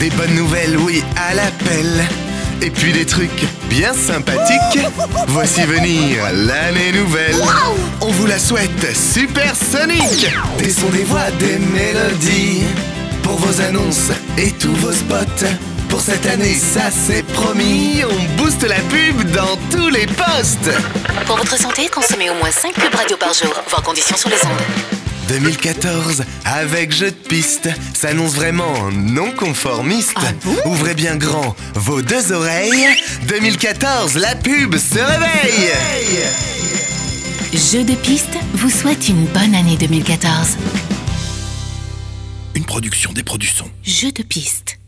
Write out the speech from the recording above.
Des bonnes nouvelles, oui, à l'appel. Et puis des trucs bien sympathiques. Voici venir l'année nouvelle. On vous la souhaite supersonique. Des sons, des voix, des mélodies. Pour vos annonces et tous vos spots. Pour cette année, ça c'est promis. On booste la pub dans tous les postes. Pour votre santé, consommez au moins 5 pubs radio par jour. Voir conditions sur les ondes. 2014, avec Jeux de piste, s'annonce vraiment non conformiste. Ah bon ? Ouvrez bien grand vos deux oreilles. 2014, la pub se réveille. Jeux de piste vous souhaite une bonne année 2014. Une production des Produsons. Jeux de piste.